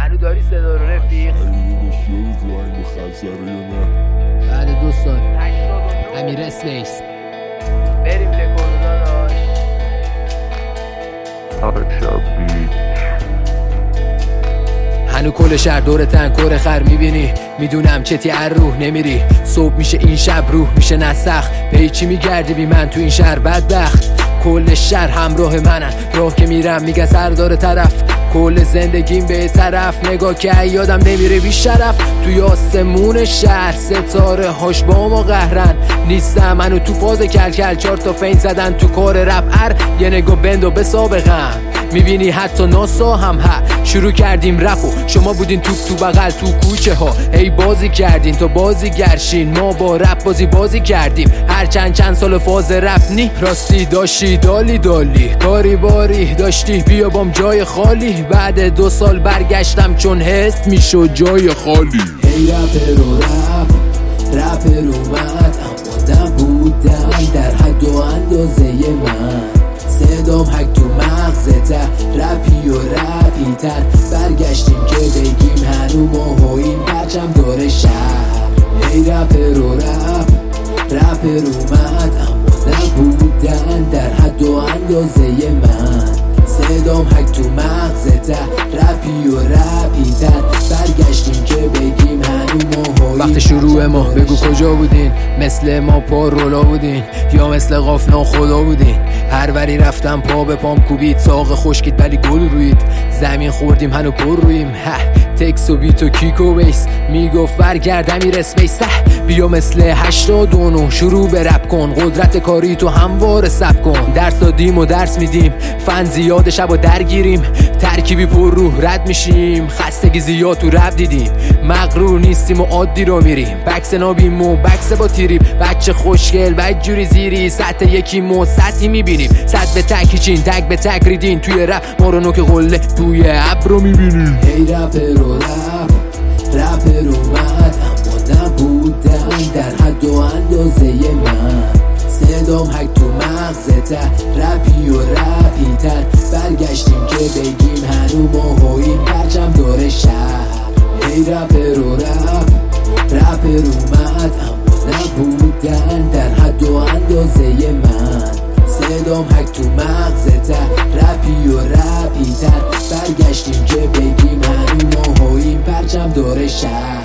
هنو داری صدا رو رفیق؟ بعد 2 سال امیر اسپیس بریم لکورو داداش. هنو کل شهر دور تنکور خر میبینی، میدونم چتی ار روح نمیری. صبح میشه این شب روح میشه نسخ، پیچی میگردی بی من تو این شهر بدبخت. کل شهر همراه منن، راه که میرم میگه سردار طرف. کل زندگیم به طرف نگاه که یادم نمیره بی شرف. توی آسمون شهر ستاره هاش با ما قهرن. نیستم منو تو فاز کل 4 تا فین زدن تو کار رپ یه نگاه بندو به سابقم. میبینی حتی ناسا هم شروع کردیم رپو، شما بودین تو بغل تو کوچه ها ای بازی کردین تو بازی گرشین. ما با رپ بازی کردیم هر چند سال فاز رپ نی. راستی داشتی دالی کاری باری داشتی بیا بام جای خالی. بعد 2 سال برگشتم چون حس میشد جای خالی. هی رپ رو اومد اما نبودم در حد و اندازه من. صدام هک تو مغزته رپی و رپی تر. برگشتیم که بگیم هنو ما این پرچم دور شهر. هی رپ رو اومد اما نبودن در حد و اندازه من. صدام هک تو مغزته رپی و رپی تر. برگشتیم که بگیم هنو ما وقت شروع ما بگو کجا بودین؟ مثل ما پا رولا بودین یا مثل قافنا خدا بودین؟ هر وری رفتم پا به پام کوبید، ساق خشکید ولی گل روید. زمین خوردیم هنو پر رویم تکس و بیت و کیک و بیس. میگفت برگرد امیر اسپیس بیا مثل 89 شروع به رپ کن. قدرت کاری تو همواره سب کن. درس دادیم و درس میدیم، فن زیاد شب و درگیریم. ترکیبی پر روح رد میشیم، خستگی زیاد تو رپ دیدیم. مغرور نیستیم و عادی رو میریم، بکس نابیم و بکس با تیریم. بچه خوشگل بدجوری زیری، سطح یکی مو سطحی میبینیم. صد به تک هیچین تک به تک ریدین. توی رپ ما رو نوک قله توی ابر رو میبینیم. هی رپ رو اومد اما نبودن در حد و اندازه من. صدام هک تو مغزته رپی و رپی تر. برگشتیم که بگیم هنو ما این پرچم دور شهر. هی رپ رو اومد اما نبودن در حد و اندازه من. صدام هک تو مغزته رپی و رپی تر. برگشتیم که بگیم هنو ما این پرچم دور شهر.